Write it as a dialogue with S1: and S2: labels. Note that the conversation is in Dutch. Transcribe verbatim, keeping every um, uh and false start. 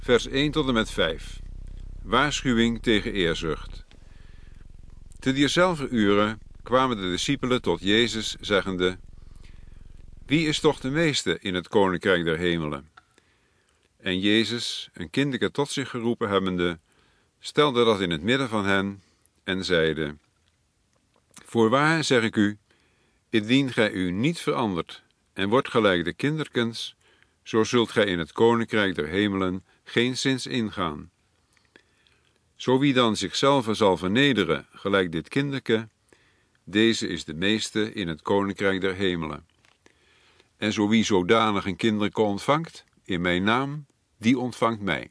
S1: vers één tot en met vijf. Waarschuwing tegen eerzucht. Te diezelfde uren kwamen de discipelen tot Jezus, zeggende: Wie is toch de meeste in het koninkrijk der hemelen? En Jezus, een kindeke tot zich geroepen hebbende, stelde dat in het midden van hen en zeide: Voorwaar zeg ik u, indien gij u niet verandert en wordt gelijk de kinderkens, zo zult gij in het koninkrijk der hemelen geenszins ingaan. Zo wie dan zichzelf zal vernederen, gelijk dit kinderke, deze is de meeste in het koninkrijk der hemelen. En zo wie zodanig een kinderke ontvangt, in mijn naam, die ontvangt mij.